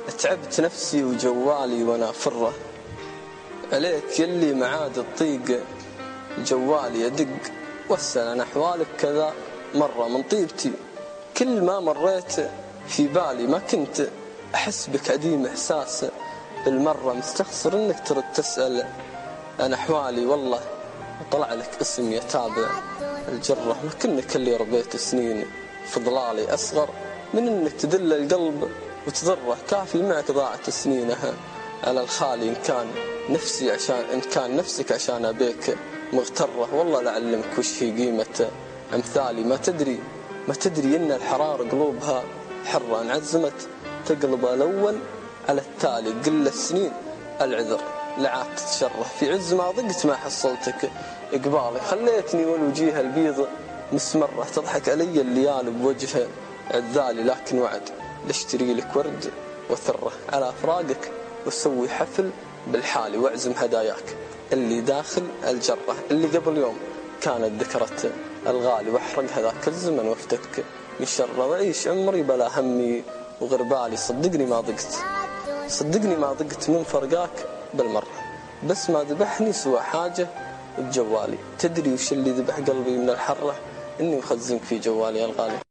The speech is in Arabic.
تعبت نفسي وجوالي وانا فره، عليك يلي معاد الطيق جوالي يدق، واسأل عن احوالك كذا مرة من طيبتي. كل ما مريت في بالي ما كنت احس بك عديم احساس، بالمرة مستخسر انك ترد تسأل عن احوالي. والله طلع لك اسم يتابع الجرة، ما كنك اللي ربيت سنين في ضلالي أصغر من انك تدل القلب وتضره. كافي معك ضاعت سنينها على الخالي، إن كان نفسك عشان أبيك مغترة. والله لعلمك وش هي قيمة أمثالي، ما تدري إن الحرار قلوبها حرة، انعزمت تقلب الأول على التالي. قل السنين العذر لعاد تتشرح، في عز ما ضقت ما حصلتك إقبالك. خليتني والوجيه البيض مسمرة، تضحك علي الليالي بوجه عذالي. لكن وعد لاشتري لك ورد وثره على أفراقك، وسوي حفل بالحالي، واعزم هداياك اللي داخل الجرة، اللي قبل يوم كانت ذكرت الغالي. واحرق هذاك الزمن وافتك من شره، وعيش عمري بلا همي وغربالي. صدقني ما ضقت من فرقاك بالمرة، بس ما ذبحني سوى حاجة بجوالي. تدري وش اللي ذبح قلبي من الحرة؟ إني مخزنك في جوالي الغالي.